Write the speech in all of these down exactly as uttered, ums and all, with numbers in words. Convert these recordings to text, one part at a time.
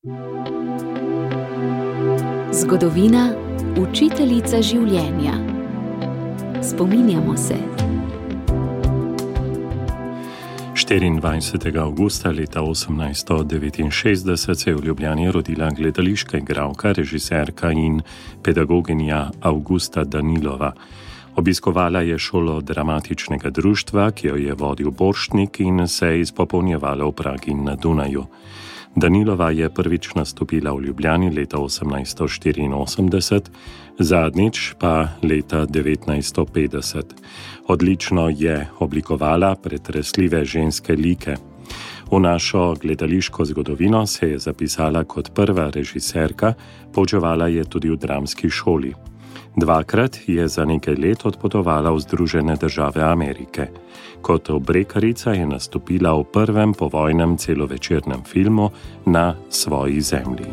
Zgodovina, učiteljica življenja. Spominjamo se. štiriindvajsetega avgusta leta osemnajststo devetinšestdeset se je v Ljubljani rodila gledališka igralka, režiserka in pedagoginja Avgusta Danilova. Obiskovala je šolo dramatičnega društva, ki jo je vodil Borštnik, in se izpopolnjevala v Pragi in na Dunaju. Danilova je prvič nastopila v Ljubljani leta osemnajststo štiriinosemdeset, zadnjič pa leta devetnajststo petdeset. Odlično je oblikovala pretresljive ženske like. V našo gledališko zgodovino se je zapisala kot prva režiserka, poučevala je tudi v dramski šoli. Dvakrat je za nekaj let odpotovala v Združene države Amerike. Kot obrekarica je nastopila v prvem povojnem celovečernem filmu Na svoji zemlji.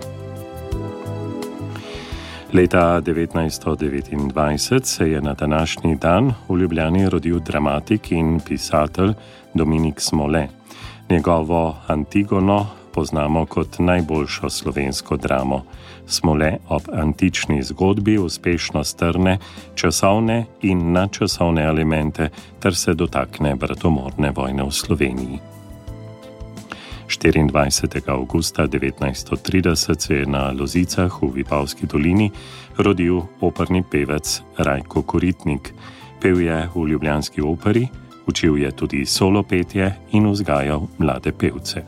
Leta devetnajststo devetindvajset se je na današnji dan v Ljubljani rodil dramatik in pisatelj Dominik Smole. Njegovo Antigono poznamo kot najboljšo slovensko dramo. Smole ob antični zgodbi uspešno strne časovne in nadčasovne elemente ter se dotakne bratomorne vojne v Sloveniji. štiriindvajsetega avgusta devetnajststo trideset se je na Lozicah v Vipavski dolini rodil operni pevec Rajko Koritnik. Pel je v ljubljanski operi, učil je tudi solo petje in vzgajal mlade pevce.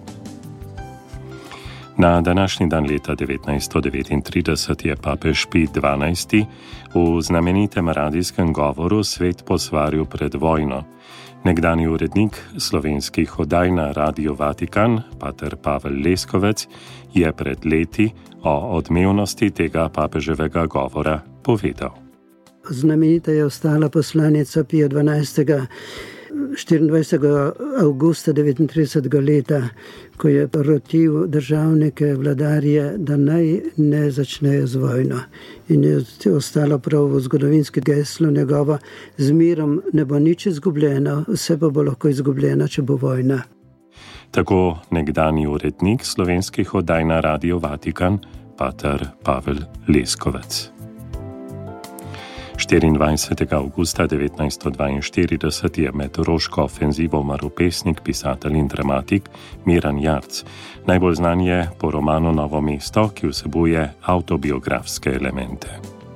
Na današnji dan leta devetnajststo devetintrideset je papež Pij dvanajsti v znamenitem radijskem govoru svet posvaril pred vojno. Nekdanji urednik slovenskih oddaj na Radio Vatikan, pater Pavel Leskovec, je pred leti o odmevnosti tega papeževega govora povedal. Znamenita je ostala poslanica Pija dvanajstega štiriindvajsetega avgusta devetintridesetega leta, ko je rotil državnike, vladarje, da naj ne začnejo z vojno. In je ostalo prav v zgodovinski geslo njegovo: z mirom ne bo nič izgubljeno, vse pa bo lahko izgubljeno, če bo vojna. Tako nekdanji urednik slovenskih oddaj na Radio Vatikan, pater Pavel Leskovec. štiriindvajsetega avgusta devetnajststo dvainštirideset je med roško ofenzivo umrl pesnik, pisatelj in dramatik Miran Jarc. Najbolj znan je po romanu Novo mesto, ki vsebuje avtobiografske elemente.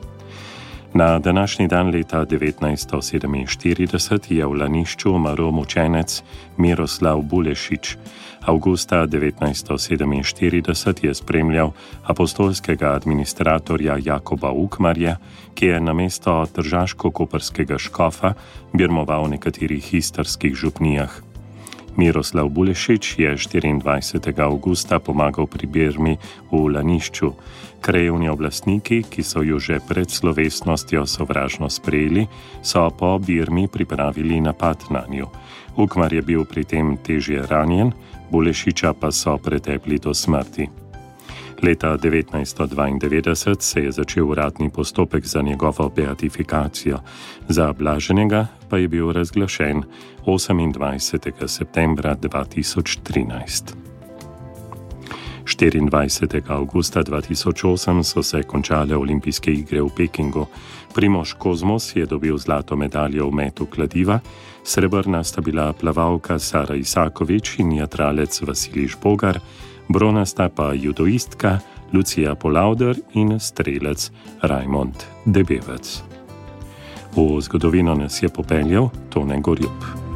Na današnji dan leta devetnajststo sedeminštirideset je v Lanišču umrl mučenec Miroslav Bulešič. Avgusta devetnajststo sedeminštirideset je spremljal apostolskega administratorja Jakoba Ukmarja, ki je namesto tržaško-koprskega škofa birmoval v nekaterih istrskih župnijah. Miroslav Bulešič je štiriindvajsetega avgusta pomagal pri Birmi v Lanišču. Krajevni oblastniki, ki so jo že pred slovesnostjo sovražno sprejeli, so po Birmi pripravili napad nanju. Ukmar je bil pri tem težje ranjen, Bulešiča pa so pretepli do smrti. Leta devetnajststo dvaindevetdeset se je začel uradni postopek za njegovo beatifikacijo. Za blaženega pa je bil razglašen osemindvajsetega septembra dva tisoč trinajst. štiriindvajsetega avgusta dva tisoč osem so se končale olimpijske igre v Pekingu. Primož Kozmos je dobil zlato medaljo v metu kladiva, srebrna sta bila plavalka Sara Isakovič in jadralec Vasilij Žbogar, bronasta pa judoistka Lucija Polavder in strelec Rajmond Debevec. V zgodovino nas je popeljal Tone Gorjup.